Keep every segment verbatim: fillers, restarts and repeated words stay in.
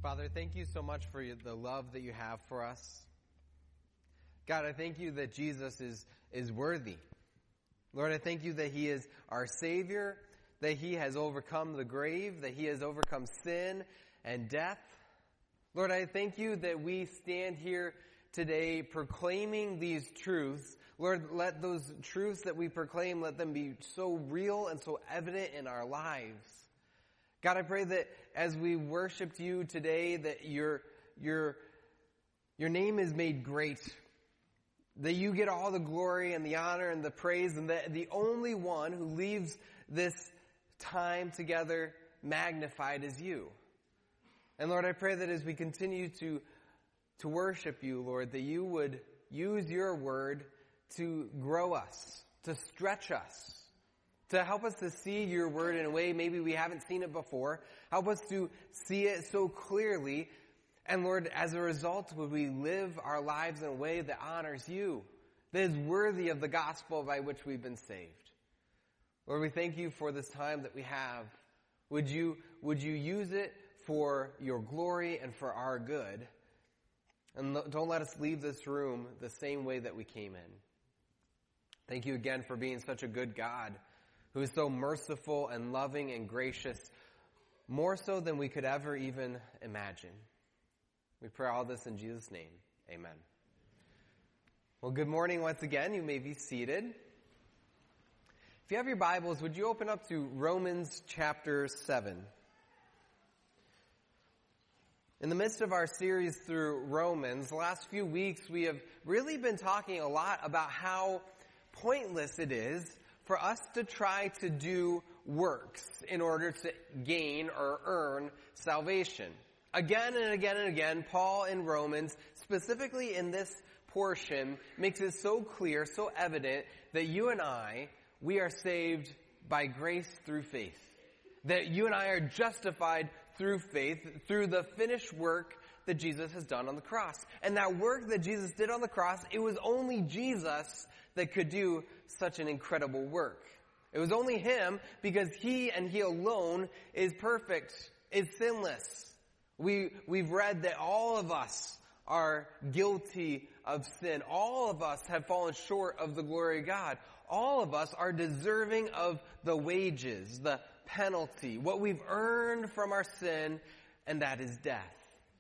Father, thank you so much for the love that you have for us. God, I thank you that Jesus is, is worthy. Lord, I thank you that he is our Savior, that he has overcome the grave, that he has overcome sin and death. Lord, I thank you that we stand here today proclaiming these truths. Lord, let those truths that we proclaim, let them be so real and so evident in our lives. God, I pray that as we worshiped you today, that your, your, your name is made great. That you get all the glory and the honor and the praise, and that the only one who leaves this time together magnified is you. And Lord, I pray that as we continue to, to worship you, Lord, that you would use your word to grow us, to stretch us, to help us to see your word in a way maybe we haven't seen it before. Help us to see it so clearly. And Lord, as a result, would we live our lives in a way that honors you, that is worthy of the gospel by which we've been saved. Lord, we thank you for this time that we have. Would you, would you use it for your glory and for our good? And don't let us leave this room the same way that we came in. Thank you again for being such a good God, who is so merciful and loving and gracious, more so than we could ever even imagine. We pray all this in Jesus' name. Amen. Well, good morning once again. You may be seated. If you have your Bibles, would you open up to Romans chapter seven? In the midst of our series through Romans, the last few weeks we have really been talking a lot about how pointless it is for us to try to do works in order to gain or earn salvation. Again and again and again, Paul in Romans, specifically in this portion, makes it so clear, so evident that you and I, we are saved by grace through faith. That you and I are justified through faith, through the finished work that Jesus has done on the cross. And that work that Jesus did on the cross, it was only Jesus that could do such an incredible work. It was only him, because he and he alone is perfect, is sinless. We, we've read that all of us are guilty of sin. All of us have fallen short of the glory of God. All of us are deserving of the wages, the penalty, what we've earned from our sin, and that is death.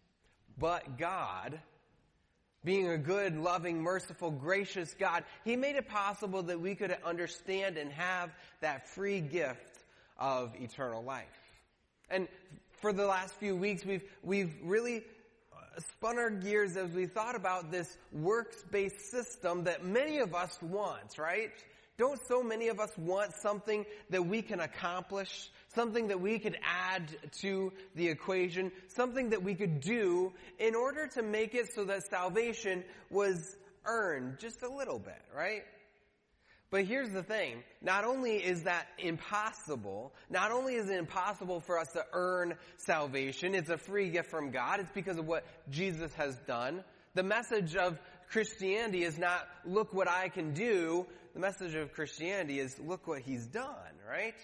But God, being a good, loving, merciful, gracious God, he made it possible that we could understand and have that free gift of eternal life. And for the last few weeks, we've, we've really spun our gears as we thought about this works-based system that many of us want, right? Don't so many of us want something that we can accomplish, something that we could add to the equation, something that we could do in order to make it so that salvation was earned just a little bit, right? But here's the thing. Not only is that impossible, not only is it impossible for us to earn salvation, it's a free gift from God, it's because of what Jesus has done. The message of Christianity is not, look what I can do. The message of Christianity is, look what he's done, right?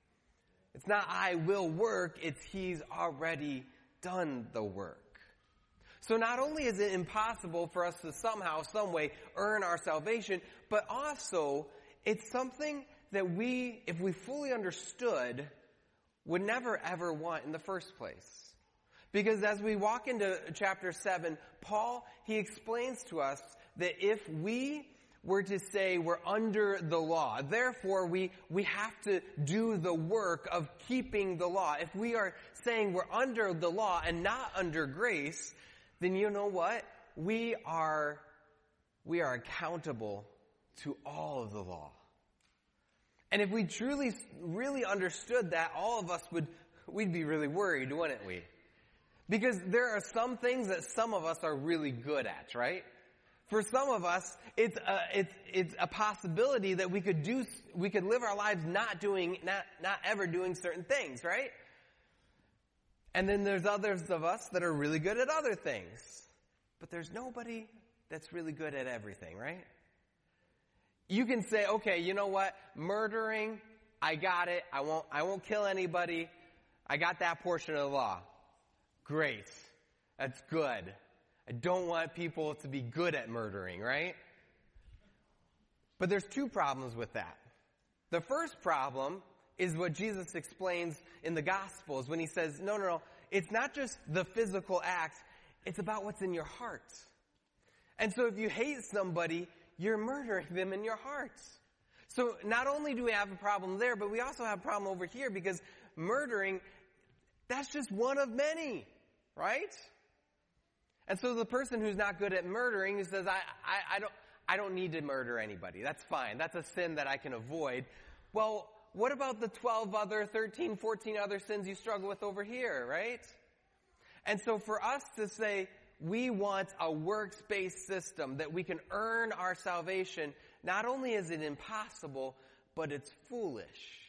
It's not I will work, it's he's already done the work. So not only is it impossible for us to somehow, some way earn our salvation, but also it's something that we, if we fully understood, would never ever want in the first place. Because as we walk into chapter seven, Paul, he explains to us that if we were to say we're under the law, therefore we, we have to do the work of keeping the law. If we are saying we're under the law and not under grace, then you know what? We are, we are accountable to all of the law. And if we truly, really understood that, all of us would, we'd be really worried, wouldn't we? Because there are some things that some of us are really good at, right? For some of us, it's a, it's, it's a possibility that we could do, we could live our lives not doing, not, not ever doing certain things, right? And then there's others of us that are really good at other things. But there's nobody that's really good at everything, right? You can say, okay, you know what? Murdering, I got it. I won't, I won't kill anybody. I got that portion of the law. Great. That's good. I don't want people to be good at murdering, right? But there's two problems with that. The first problem is what Jesus explains in the Gospels when he says, no, no, no, it's not just the physical act, it's about what's in your heart. And so if you hate somebody, you're murdering them in your heart. So not only do we have a problem there, but we also have a problem over here because murdering, that's just one of many, right? And so the person who's not good at murdering, who says, I, I, I don't, I don't need to murder anybody. That's fine. That's a sin that I can avoid. Well, what about the twelve other, thirteen, fourteen other sins you struggle with over here, right? And so for us to say, we want a works-based system that we can earn our salvation, not only is it impossible, but it's foolish.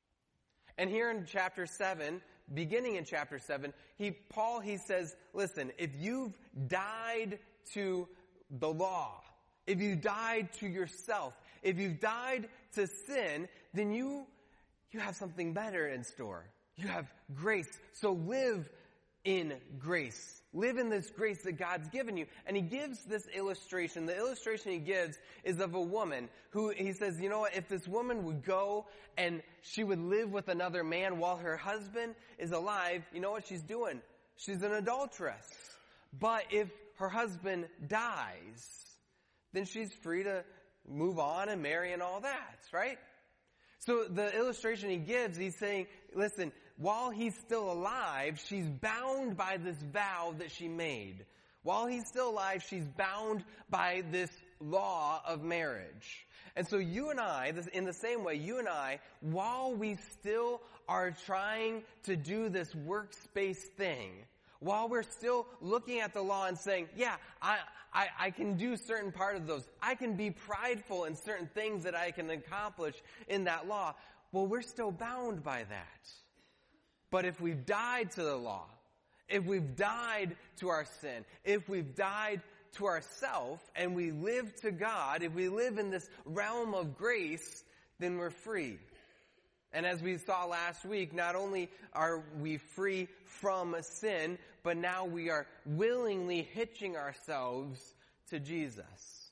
And here in chapter seven, beginning in chapter seven, he, Paul, he says, listen, if you've died to the law, if you died to yourself, if you've died to sin, then you, you have something better in store. You have grace. So live in grace. Live in this grace that God's given you. And he gives this illustration. The illustration he gives is of a woman who, he says, you know what, if this woman would go and she would live with another man while her husband is alive, you know what she's doing? She's an adulteress. But if her husband dies, then she's free to move on and marry and all that, right? So the illustration he gives, he's saying, listen, while he's still alive, she's bound by this vow that she made. While he's still alive, she's bound by this law of marriage. And so you and I, this, in the same way, you and I, while we still are trying to do this works-based thing, while we're still looking at the law and saying, yeah, I, I, I can do certain part of those. I can be prideful in certain things that I can accomplish in that law. Well, we're still bound by that. But if we've died to the law, if we've died to our sin, if we've died to ourself and we live to God, if we live in this realm of grace, then we're free. And as we saw last week, not only are we free from sin, but now we are willingly hitching ourselves to Jesus.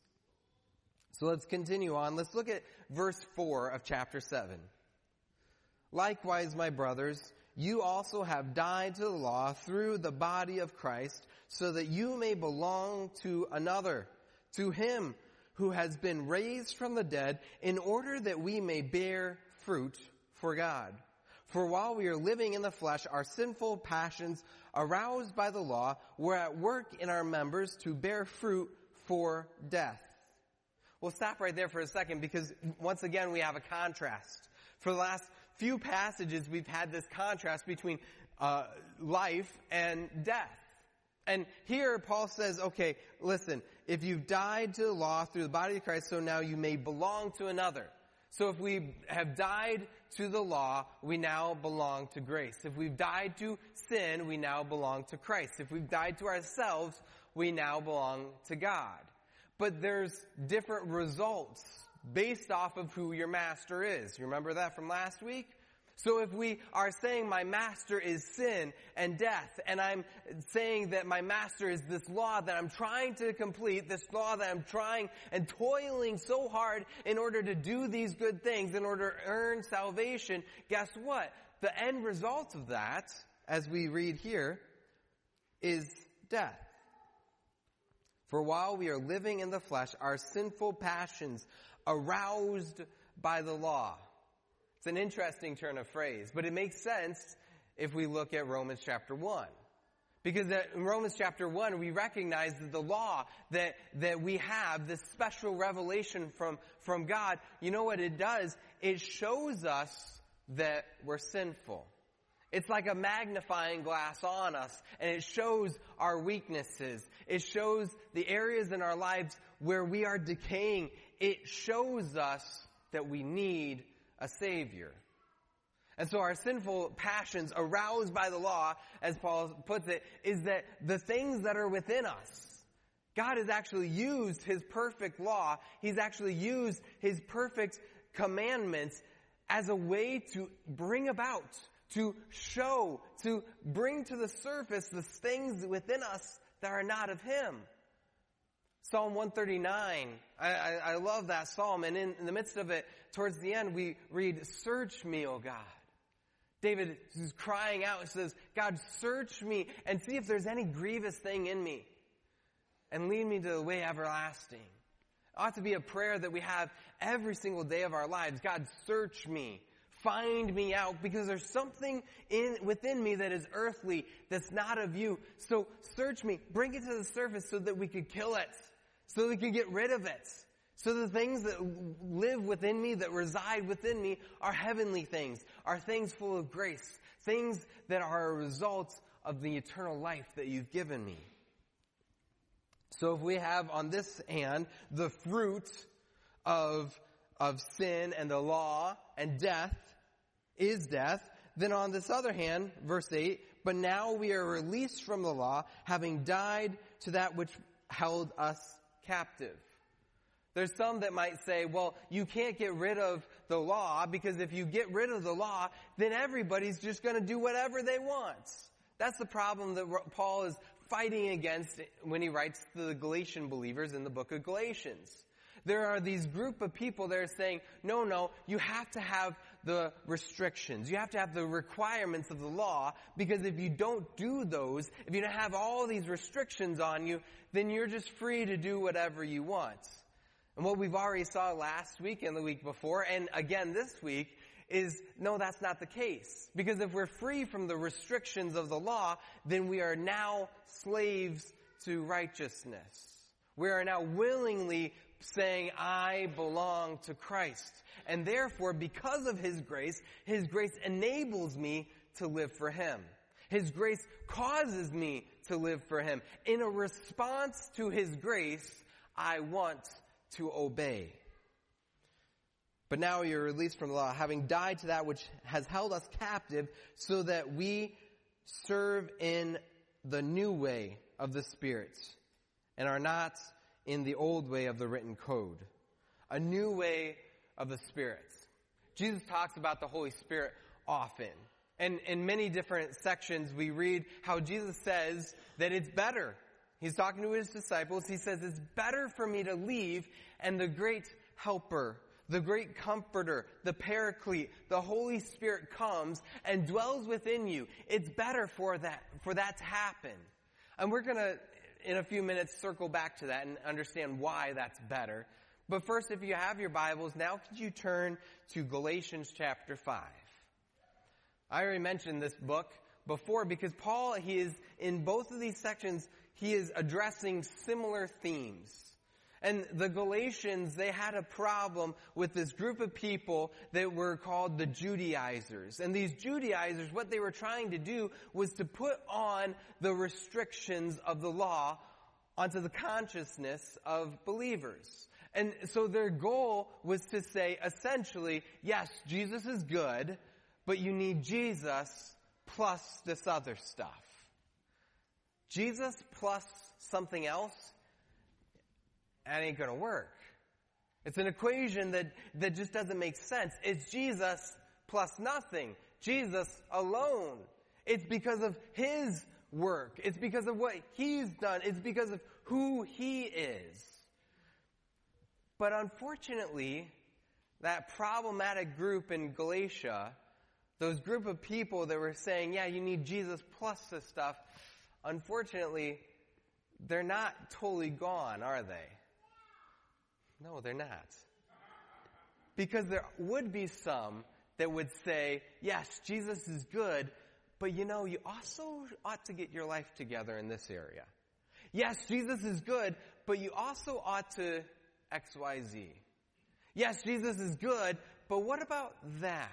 So let's continue on. Let's look at verse four of chapter seven. Likewise, my brothers, you also have died to the law through the body of Christ, so that you may belong to another, to him who has been raised from the dead, in order that we may bear fruit for God. For while we are living in the flesh, our sinful passions, aroused by the law, were at work in our members to bear fruit for death. We'll stop right there for a second because once again we have a contrast. For the last few passages we've had this contrast between uh, life and death. And here Paul says, okay, listen, if you've died to the law through the body of Christ, so now you may belong to another. So if we have died to the law, we now belong to grace. If we've died to sin, we now belong to Christ. If we've died to ourselves, we now belong to God. But there's different results based off of who your master is. You remember that from last week? So if we are saying my master is sin and death, and I'm saying that my master is this law that I'm trying to complete, this law that I'm trying and toiling so hard in order to do these good things, in order to earn salvation, guess what? The end result of that, as we read here, is death. For while we are living in the flesh, our sinful passions aroused by the law. It's an interesting turn of phrase, but it makes sense if we look at Romans chapter one. Because in Romans chapter one, we recognize that the law that, that we have, this special revelation from, from God, you know what it does? It shows us that we're sinful. It's like a magnifying glass on us, and it shows our weaknesses. It shows the areas in our lives where we are decaying. It shows us that we need a Savior. And so our sinful passions aroused by the law, as Paul puts it, is that the things that are within us, God has actually used His perfect law, He's actually used His perfect commandments as a way to bring about to show, to bring to the surface the things within us that are not of Him. Psalm one thirty-nine, I, I, I love that psalm, and in, in the midst of it, towards the end, we read, "Search me, O God." David is crying out and says, "God, search me and see if there's any grievous thing in me, and lead me to the way everlasting." It ought to be a prayer that we have every single day of our lives. God, search me. Find me out, because there's something in within me that is earthly, that's not of you. So search me. Bring it to the surface so that we could kill it. So that we can get rid of it. So the things that live within me, that reside within me, are heavenly things, are things full of grace, things that are a result of the eternal life that you've given me. So if we have on this hand the fruit of, of sin and the law and death is death, then on this other hand, verse eight, "But now we are released from the law, having died to that which held us captive." There's some that might say, well, you can't get rid of the law, because if you get rid of the law, then everybody's just going to do whatever they want. That's the problem that Paul is fighting against when he writes to the Galatian believers in the book of Galatians. There are these group of people that are saying, no, no, you have to have the restrictions. You have to have the requirements of the law, because if you don't do those, if you don't have all these restrictions on you, then you're just free to do whatever you want. And what we've already saw last week and the week before, and again this week, is no, that's not the case. Because if we're free from the restrictions of the law, then we are now slaves to righteousness. We are now willingly saying, I belong to Christ. And therefore, because of His grace, His grace enables me to live for Him. His grace causes me to live for Him. In a response to His grace, I want to obey. But now you're released from the law, having died to that which has held us captive, so that we serve in the new way of the Spirit, and are not in the old way of the written code. A new way of the Spirit. Jesus talks about the Holy Spirit often. And in many different sections we read how Jesus says that it's better. He's talking to His disciples. He says, it's better for me to leave, and the great helper, the great comforter, the paraclete, the Holy Spirit comes and dwells within you. It's better for that, for that to happen. And we're going to, in a few minutes, circle back to that and understand why that's better. But first, if you have your Bibles, now could you turn to Galatians chapter five? I already mentioned this book before because Paul, he is, in both of these sections, he is addressing similar themes. And the Galatians, they had a problem with this group of people that were called the Judaizers. And these Judaizers, what they were trying to do was to put on the restrictions of the law onto the consciousness of believers. And so their goal was to say, essentially, yes, Jesus is good, but you need Jesus plus this other stuff. Jesus plus something else, that ain't gonna work. It's an equation that, that just doesn't make sense. It's Jesus plus nothing. Jesus alone. It's because of His work. It's because of what He's done. It's because of who He is. But unfortunately, that problematic group in Galatia, those group of people that were saying, yeah, you need Jesus plus this stuff, unfortunately, they're not totally gone, are they? No, they're not. Because there would be some that would say, yes, Jesus is good, but you know, you also ought to get your life together in this area. Yes, Jesus is good, but you also ought to X Y Z. Yes, Jesus is good, but what about that?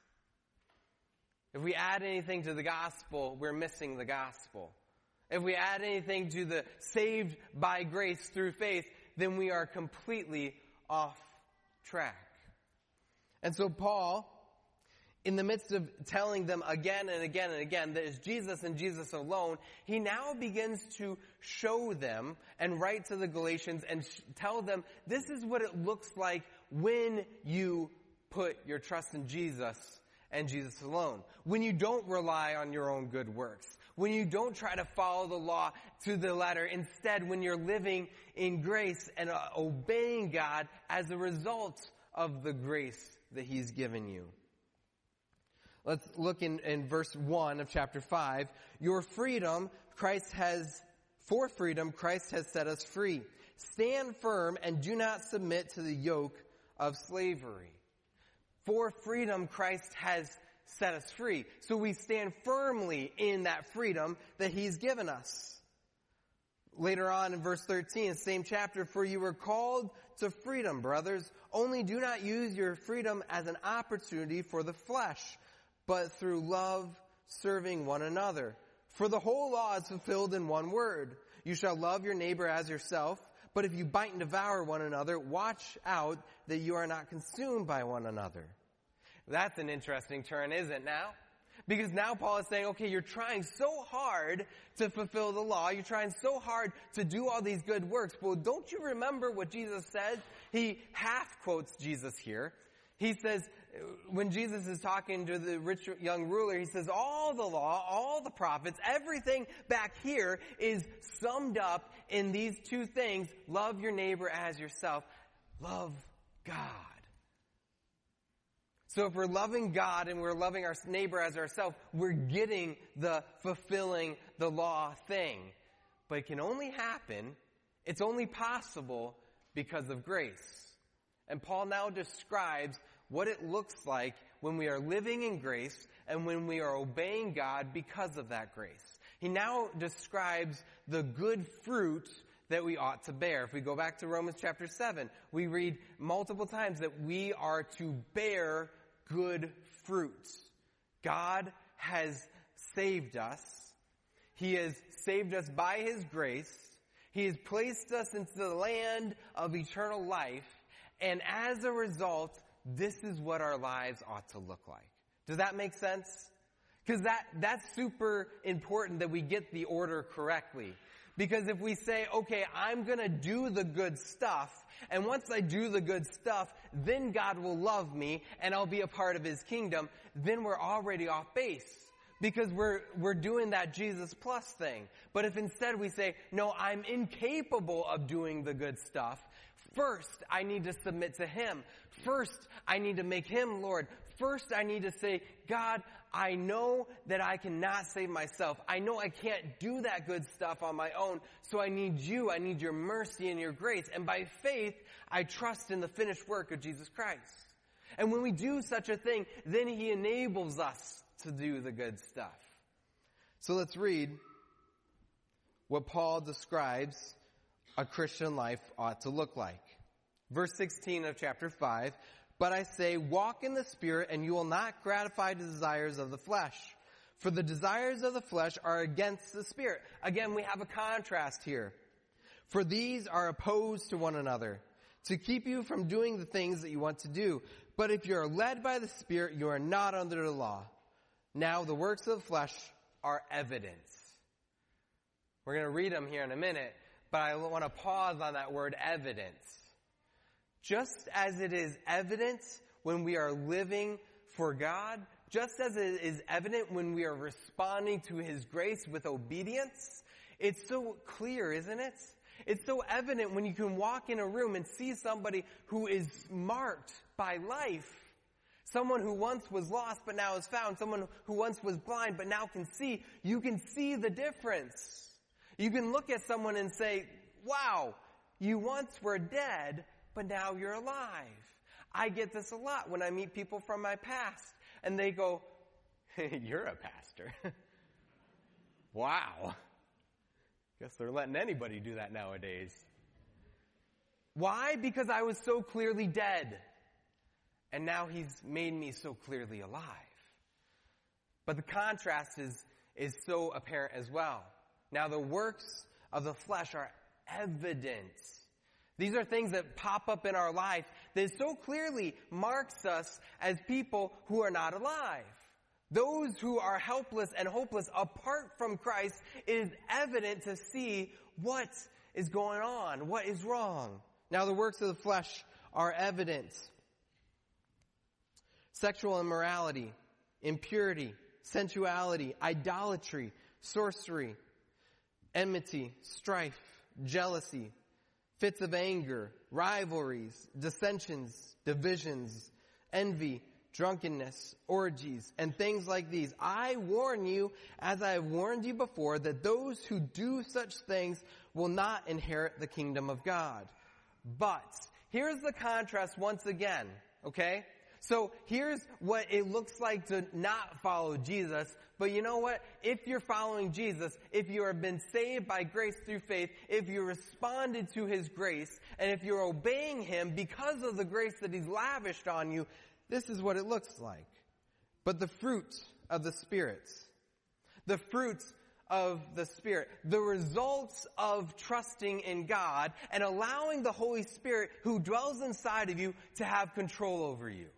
If we add anything to the gospel, we're missing the gospel. If we add anything to the saved by grace through faith, then we are completely off track. And so Paul, in the midst of telling them again and again and again that it's Jesus and Jesus alone, he now begins to show them and write to the Galatians and sh- tell them this is what it looks like when you put your trust in Jesus and Jesus alone. When you don't rely on your own good works. When you don't try to follow the law to the letter. Instead, when you're living in grace and uh, obeying God as a result of the grace that He's given you. Let's look in, in verse one of chapter five. Your freedom, Christ has, for freedom, Christ has set us free. Stand firm and do not submit to the yoke of slavery. For freedom, Christ has set us free. So we stand firmly in that freedom that He's given us. Later on in verse thirteen, same chapter, for you were called to freedom, brothers. Only do not use your freedom as an opportunity for the flesh, but through love serving one another. For the whole law is fulfilled in one word. You shall love your neighbor as yourself. But if you bite and devour one another, watch out that you are not consumed by one another. That's an interesting turn, isn't it now? Because now Paul is saying, okay, you're trying so hard to fulfill the law. You're trying so hard to do all these good works. But don't you remember what Jesus said? He half quotes Jesus here. He says, when Jesus is talking to the rich young ruler, he says, all the law, all the prophets, everything back here is summed up in these two things. Love your neighbor as yourself. Love God. So if we're loving God and we're loving our neighbor as ourselves, we're getting the fulfilling the law thing. But it can only happen, it's only possible because of grace. And Paul now describes what it looks like when we are living in grace and when we are obeying God because of that grace. He now describes the good fruit that we ought to bear. If we go back to Romans chapter seven, we read multiple times that we are to bear good fruits. God has saved us. He has saved us by His grace. He has placed us into the land of eternal life. And as a result, this is what our lives ought to look like. Does that make sense? Because that, that's super important that we get the order correctly. Because if we say, okay, I'm going to do the good stuff, and once I do the good stuff, then God will love me, and I'll be a part of His kingdom, then we're already off base. Because we're, we're doing that Jesus plus thing. But if instead we say, no, I'm incapable of doing the good stuff, first I need to submit to Him. First I need to make Him Lord. First I need to say, God, I know that I cannot save myself. I know I can't do that good stuff on my own. So I need you. I need your mercy and your grace. And by faith, I trust in the finished work of Jesus Christ. And when we do such a thing, then He enables us to do the good stuff. So let's read what Paul describes a Christian life ought to look like. Verse sixteen of chapter five, but I say, walk in the Spirit, and you will not gratify the desires of the flesh. For the desires of the flesh are against the Spirit. Again, we have a contrast here. For these are opposed to one another, to keep you from doing the things that you want to do. But if you are led by the Spirit, you are not under the law. Now the works of the flesh are evidence. We're going to read them here in a minute, but I want to pause on that word evidence. Just as it is evident when we are living for God, just as it is evident when we are responding to His grace with obedience, it's so clear, isn't it? It's so evident when you can walk in a room and see somebody who is marked by life. Someone who once was lost but now is found. Someone who once was blind but now can see. You can see the difference. You can look at someone and say, wow, you once were dead, but now you're alive. I get this a lot when I meet people from my past. And they go, you're a pastor. Wow. Guess they're letting anybody do that nowadays. Why? Because I was so clearly dead. And now He's made me so clearly alive. But the contrast is, is so apparent as well. Now the works of the flesh are evident. These are things that pop up in our life that so clearly marks us as people who are not alive. Those who are helpless and hopeless apart from Christ, it is evident to see what is going on, what is wrong. Now the works of the flesh are evident. Sexual immorality, impurity, sensuality, idolatry, sorcery, enmity, strife, jealousy, fits of anger, rivalries, dissensions, divisions, envy, drunkenness, orgies, and things like these. I warn you, as I have warned you before, that those who do such things will not inherit the kingdom of God. But here's the contrast once again, okay? So here's what it looks like to not follow Jesus. But you know what? If you're following Jesus, if you have been saved by grace through faith, if you responded to His grace, and if you're obeying Him because of the grace that He's lavished on you, this is what it looks like. But the fruit of the Spirit, the fruits of the Spirit, the results of trusting in God and allowing the Holy Spirit who dwells inside of you to have control over you.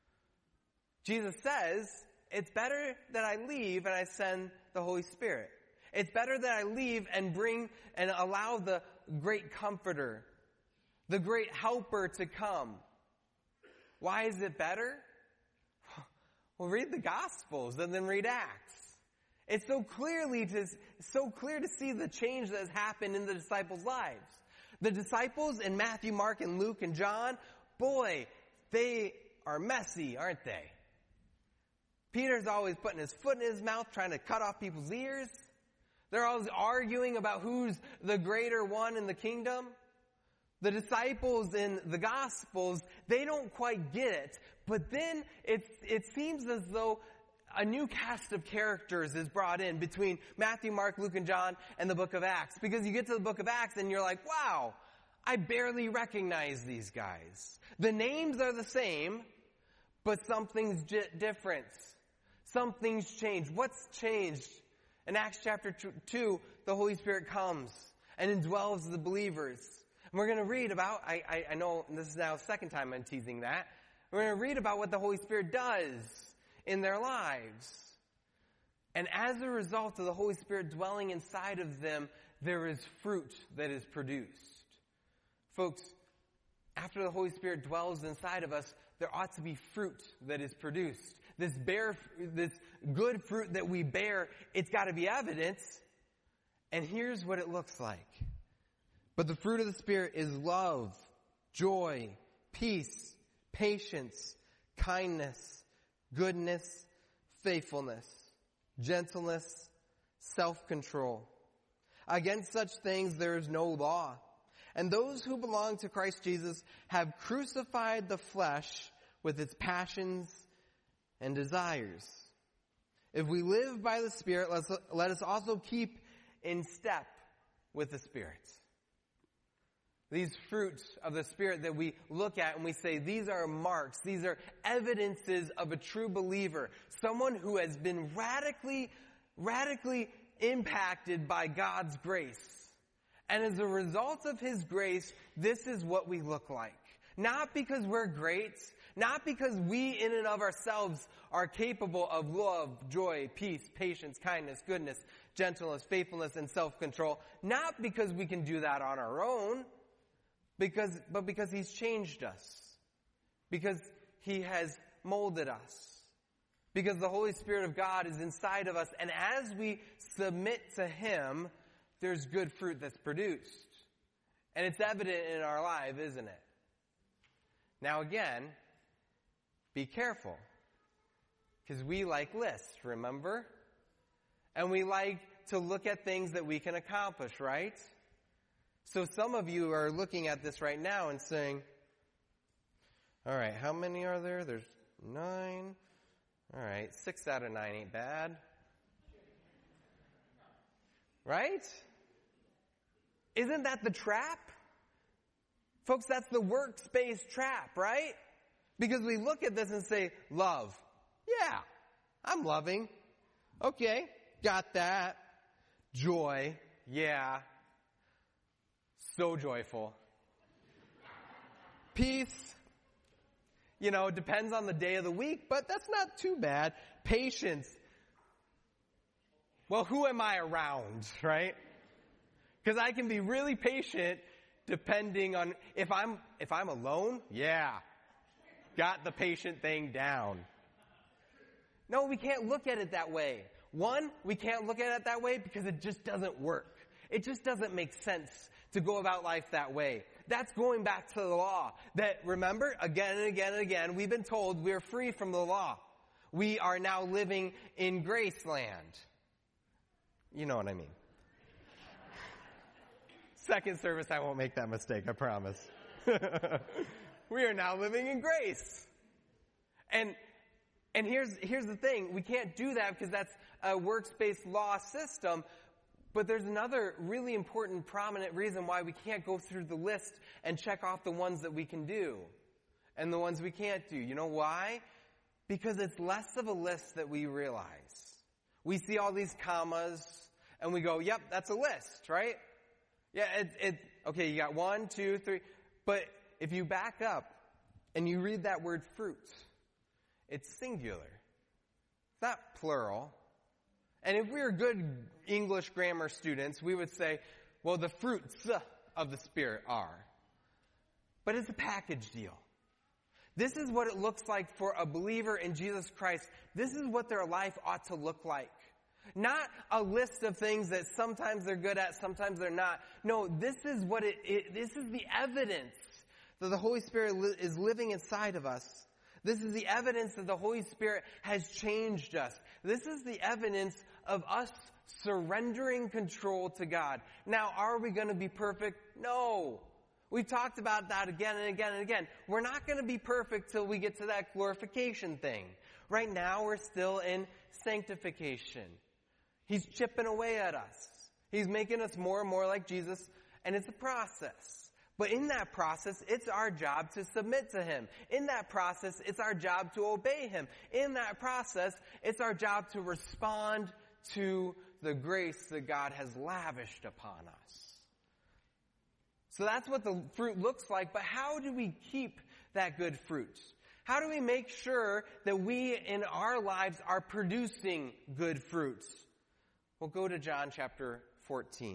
Jesus says, it's better that I leave and I send the Holy Spirit. It's better that I leave and bring and allow the great comforter, the great helper to come. Why is it better? Well, read the Gospels and then read Acts. It's so clearly to, so clear to see the change that has happened in the disciples' lives. The disciples in Matthew, Mark, and Luke, and John, boy, they are messy, aren't they? Peter's always putting his foot in his mouth, trying to cut off people's ears. They're always arguing about who's the greater one in the kingdom. The disciples in the Gospels, they don't quite get it. But then it, it seems as though a new cast of characters is brought in between Matthew, Mark, Luke, and John and the book of Acts. Because you get to the book of Acts and you're like, wow, I barely recognize these guys. The names are the same, but something's j- different. Something's changed. What's changed? In Acts chapter two, the Holy Spirit comes and indwells the believers. And we're going to read about, I, I, I know this is now the second time I'm teasing that. We're going to read about what the Holy Spirit does in their lives. And as a result of the Holy Spirit dwelling inside of them, there is fruit that is produced. Folks, after the Holy Spirit dwells inside of us, there ought to be fruit that is produced. This bear, this good fruit that we bear, it's got to be evidence. And here's what it looks like. But the fruit of the Spirit is love, joy, peace, patience, kindness, goodness, faithfulness, gentleness, self-control. Against such things there is no law. And those who belong to Christ Jesus have crucified the flesh with its passions and desires. If we live by the Spirit, let's, let us also keep in step with the Spirit. These fruits of the Spirit that we look at and we say, these are marks, these are evidences of a true believer. Someone who has been radically, radically impacted by God's grace. And as a result of His grace, this is what we look like. Not because we're great, not because we in and of ourselves are capable of love, joy, peace, patience, kindness, goodness, gentleness, faithfulness, and self-control. Not because we can do that on our own, because, but because He's changed us. Because He has molded us. Because the Holy Spirit of God is inside of us. And as we submit to Him, there's good fruit that's produced. And it's evident in our life, isn't it? Now again, be careful. Because we like lists, remember? And we like to look at things that we can accomplish, right? So some of you are looking at this right now and saying, all right, how many are there? There's nine. All right, six out of nine ain't bad. Right? Isn't that the trap? Folks, that's the workspace trap, right? Because we look at this and say, love. Yeah, I'm loving. Okay, got that. Joy. Yeah. So joyful. Peace. You know, it depends on the day of the week, but that's not too bad. Patience. Well, who am I around, right? Because I can be really patient depending on if I'm if I'm alone, yeah. Got the patient thing down. No, we can't look at it that way. One, we can't look at it that way because it just doesn't work. It just doesn't make sense to go about life that way. That's going back to the law. That, remember, again and again and again, we've been told we're free from the law. We are now living in grace land. You know what I mean. Second service, I won't make that mistake, I promise. We are now living in grace. And and here's here's the thing, we can't do that because that's a works-based law system. But there's another really important, prominent reason why we can't go through the list and check off the ones that we can do and the ones we can't do. You know why? Because it's less of a list that we realize. We see all these commas and we go, yep, that's a list, right? Yeah, it, it, okay, you got one, two, three. But if you back up and you read that word fruit, it's singular. It's not plural. And if we were good English grammar students, we would say, well, the fruits of the Spirit are. But it's a package deal. This is what it looks like for a believer in Jesus Christ. This is what their life ought to look like. Not a list of things that sometimes they're good at, sometimes they're not. No, this is what it, it this is the evidence that the Holy Spirit li- is living inside of us. This is the evidence that the Holy Spirit has changed us. This is the evidence of us surrendering control to God. Now, are we going to be perfect? No. We've talked about that again and again and again. We're not going to be perfect till we get to that glorification thing. Right now, we're still in sanctification. He's chipping away at us. He's making us more and more like Jesus, and it's a process. But in that process, it's our job to submit to Him. In that process, it's our job to obey Him. In that process, it's our job to respond to the grace that God has lavished upon us. So that's what the fruit looks like, but how do we keep that good fruit? How do we make sure that we in our lives are producing good fruits? Well, go to John chapter fourteen.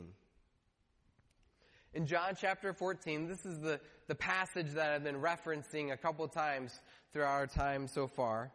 In John chapter fourteen, this is the, the passage that I've been referencing a couple times throughout our time so far.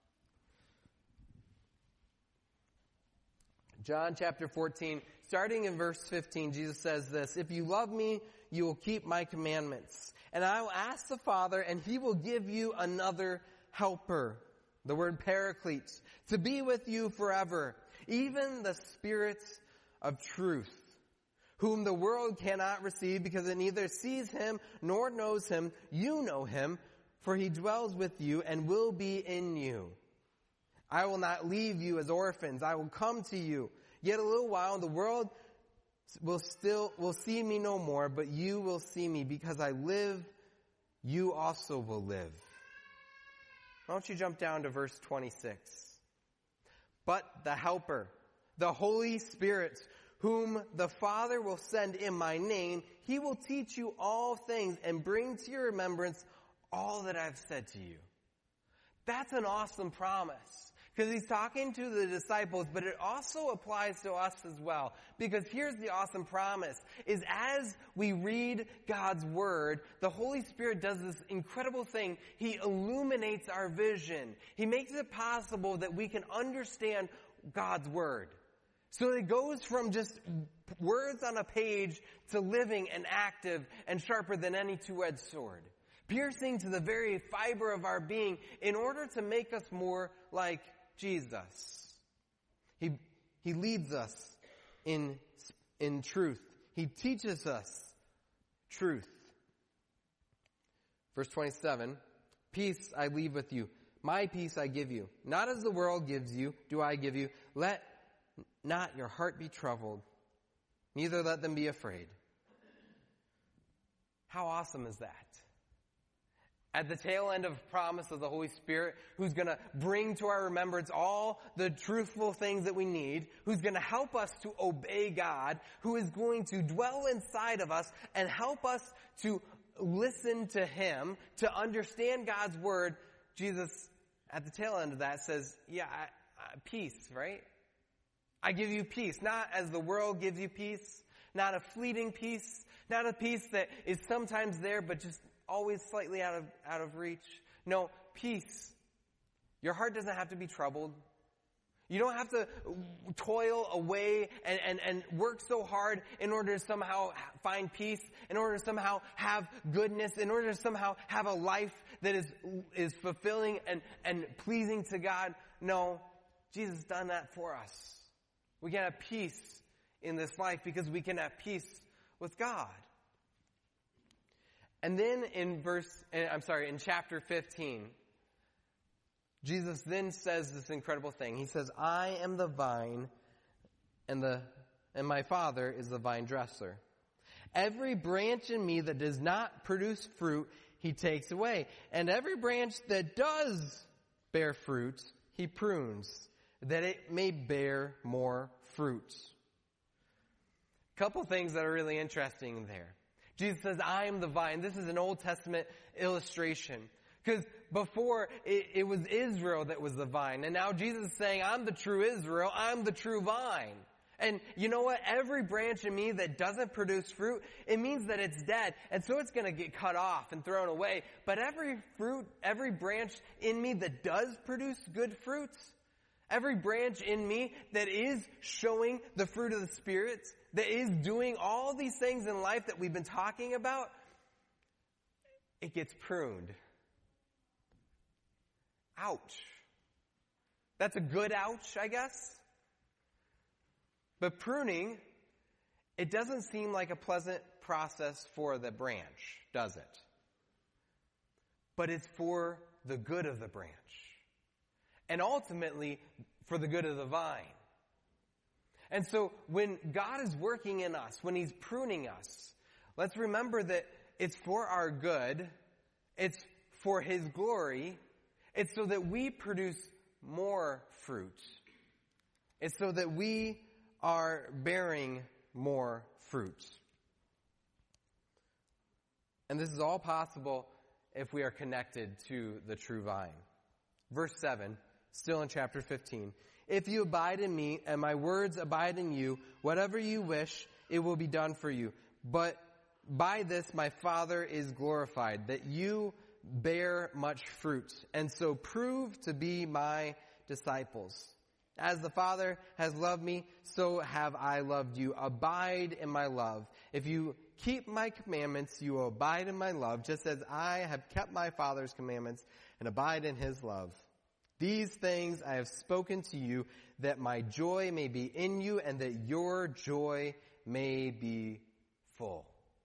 John chapter fourteen, starting in verse fifteen, Jesus says this, "If you love me, you will keep my commandments. And I will ask the Father, and He will give you another helper," the word paraclete, "to be with you forever, even the Spirit of truth, whom the world cannot receive because it neither sees Him nor knows Him. You know Him, for He dwells with you and will be in you. I will not leave you as orphans. I will come to you. Yet a little while, and the world will still will see me no more, but you will see me. Because I live, you also will live." Why don't you jump down to verse twenty-six? "But the Helper, the Holy Spirit, whom the Father will send in my name, He will teach you all things and bring to your remembrance all that I've said to you." That's an awesome promise. Because He's talking to the disciples, but it also applies to us as well. Because here's the awesome promise, is as we read God's Word, the Holy Spirit does this incredible thing. He illuminates our vision. He makes it possible that we can understand God's Word. So it goes from just words on a page to living and active and sharper than any two-edged sword, piercing to the very fiber of our being in order to make us more like Jesus. He, he leads us in, in truth. He teaches us truth. Verse twenty-seven, "Peace I leave with you. My peace I give you. Not as the world gives you, do I give you. Let not your heart be troubled, neither let them be afraid." How awesome is that? At the tail end of promise of the Holy Spirit, who's going to bring to our remembrance all the truthful things that we need, who's going to help us to obey God, who is going to dwell inside of us and help us to listen to Him, to understand God's Word. Jesus, at the tail end of that, says, yeah, I, I, peace, right? I give you peace, not as the world gives you peace, not a fleeting peace, not a peace that is sometimes there but just always slightly out of out of reach. No, peace. Your heart doesn't have to be troubled. You don't have to toil away and, and, and work so hard in order to somehow find peace, in order to somehow have goodness, in order to somehow have a life that is is fulfilling and, and pleasing to God. No, Jesus has done that for us. We can have peace in this life because we can have peace with God. And then in verse, I'm sorry, in chapter fifteen, Jesus then says this incredible thing. He says, I am the vine, and the and my Father is the vine dresser. Every branch in me that does not produce fruit, he takes away. And every branch that does bear fruit, he prunes, that it may bear more fruit. A couple things that are really interesting there. Jesus says, I am the vine. This is an Old Testament illustration. Because before, it, it was Israel that was the vine. And now Jesus is saying, I'm the true Israel. I'm the true vine. And you know what? Every branch in me that doesn't produce fruit, it means that it's dead. And so it's going to get cut off and thrown away. But every fruit, every branch in me that does produce good fruits, every branch in me that is showing the fruit of the Spirit, that is doing all these things in life that we've been talking about, it gets pruned. Ouch. That's a good ouch, I guess. But pruning, it doesn't seem like a pleasant process for the branch, does it? But it's for the good of the branch. And ultimately, for the good of the vine. And so, when God is working in us, when He's pruning us, let's remember that it's for our good, it's for His glory, it's so that we produce more fruit. It's so that we are bearing more fruit. And this is all possible if we are connected to the true vine. Verse seven, still in chapter fifteen. If you abide in me and my words abide in you, whatever you wish, it will be done for you. But by this my Father is glorified, that you bear much fruit, and so prove to be my disciples. As the Father has loved me, so have I loved you. Abide in my love. If you keep my commandments, you will abide in my love, just as I have kept my Father's commandments and abide in his love. These things I have spoken to you, that my joy may be in you and that your joy may be full.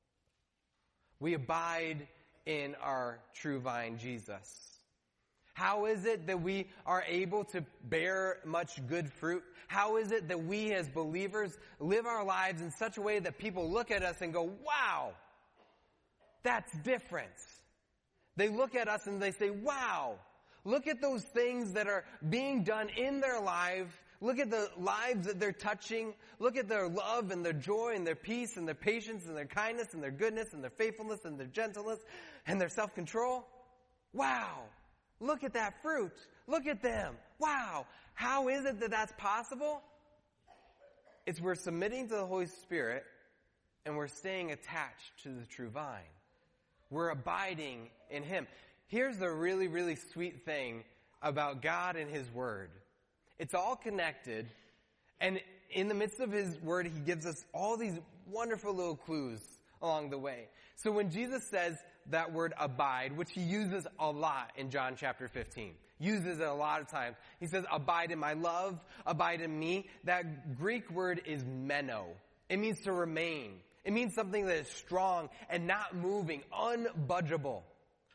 We abide in our true vine, Jesus. How is it that we are able to bear much good fruit? How is it that we as believers live our lives in such a way that people look at us and go, wow, that's different. They look at us and they say, wow, look at those things that are being done in their life. Look at the lives that they're touching. Look at their love and their joy and their peace and their patience and their kindness and their goodness and their faithfulness and their gentleness and their self-control. Wow. Look at that fruit. Look at them. Wow. How is it that that's possible? It's we're submitting to the Holy Spirit and we're staying attached to the true vine. We're abiding in him. Here's the really, really sweet thing about God and his word. It's all connected, and in the midst of his word, he gives us all these wonderful little clues along the way. So when Jesus says that word abide, which he uses a lot in John chapter fifteen, uses it a lot of times. He says, abide in my love, abide in me. That Greek word is meno. It means to remain. It means something that is strong and not moving, unbudgeable.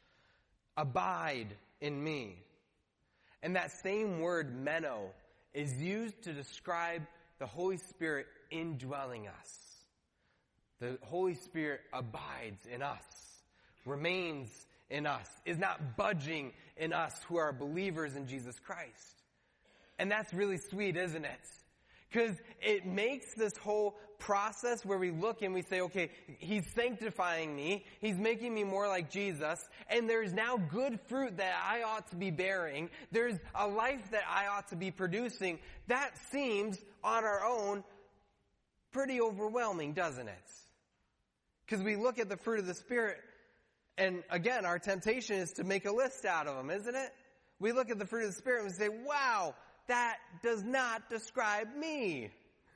Abide in me. And that same word, meno, is used to describe the Holy Spirit indwelling us. The Holy Spirit abides in us, remains in us, is not budging in us who are believers in Jesus Christ. And that's really sweet, isn't it? Because it makes this whole process where we look and we say, okay, he's sanctifying me. He's making me more like Jesus. And there's now good fruit that I ought to be bearing. There's a life that I ought to be producing. That seems, on our own, pretty overwhelming, doesn't it? Because we look at the fruit of the Spirit, and again, our temptation is to make a list out of them, isn't it? We look at the fruit of the Spirit and we say, wow, that does not describe me.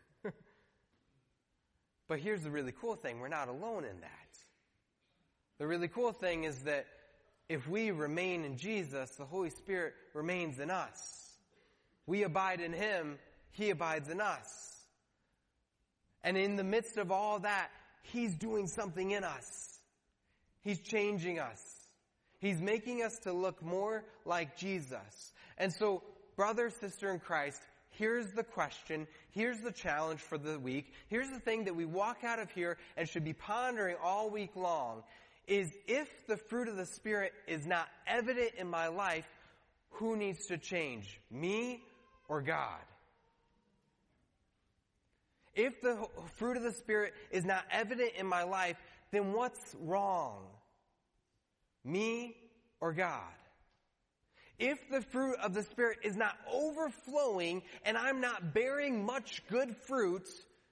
But here's the really cool thing. We're not alone in that. The really cool thing is that if we remain in Jesus, the Holy Spirit remains in us. We abide in Him, He abides in us. And in the midst of all that, He's doing something in us. He's changing us. He's making us to look more like Jesus. And so, brother, sister in Christ, here's the question. Here's the challenge for the week. Here's the thing that we walk out of here and should be pondering all week long. Is if the fruit of the Spirit is not evident in my life, who needs to change? Me or God? If the fruit of the Spirit is not evident in my life, then what's wrong? Me or God? If the fruit of the Spirit is not overflowing and I'm not bearing much good fruit,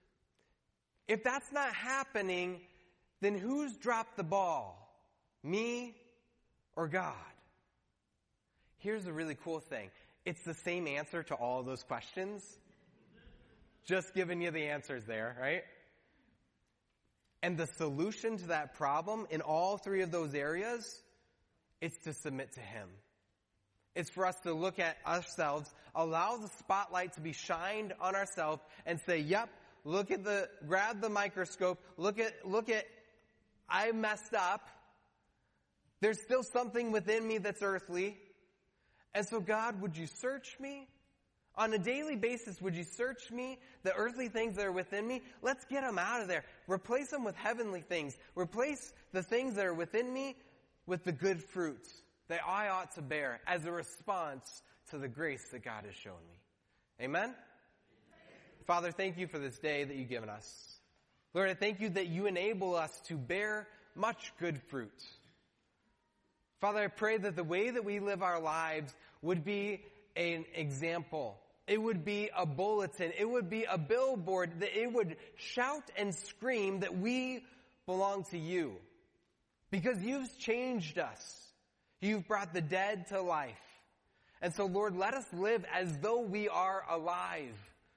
if that's not happening, then who's dropped the ball? Me or God? Here's the really cool thing. It's the same answer to all of those questions. Just giving you the answers there, right? And the solution to that problem in all three of those areas, it's to submit to Him. It's for us to look at ourselves, allow the spotlight to be shined on ourselves and say, yep, look at the, grab the microscope, look at, look at, I messed up. There's still something within me that's earthly. And so God, would you search me? On a daily basis, would you search me? The earthly things that are within me, let's get them out of there. Replace them with heavenly things. Replace the things that are within me with the good fruits that I ought to bear as a response to the grace that God has shown me. Amen? Amen? Father, thank you for this day that you've given us. Lord, I thank you that you enable us to bear much good fruit. Father, I pray that the way that we live our lives would be an example. It would be a bulletin. It would be a billboard that it would shout and scream that we belong to you. Because you've changed us. You've brought the dead to life. And so, Lord, let us live as though we are alive.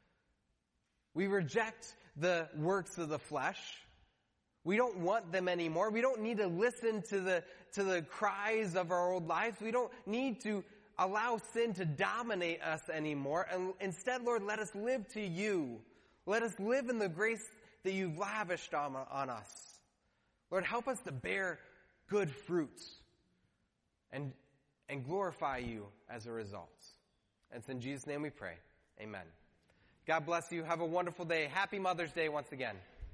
We reject the works of the flesh. We don't want them anymore. We don't need to listen to the, to the cries of our old lives. We don't need to allow sin to dominate us anymore. And instead, Lord, let us live to you. Let us live in the grace that you've lavished on, on us. Lord, help us to bear good fruits and, and glorify you as a result. And it's in Jesus' name we pray. Amen. God bless you. Have a wonderful day. Happy Mother's Day once again.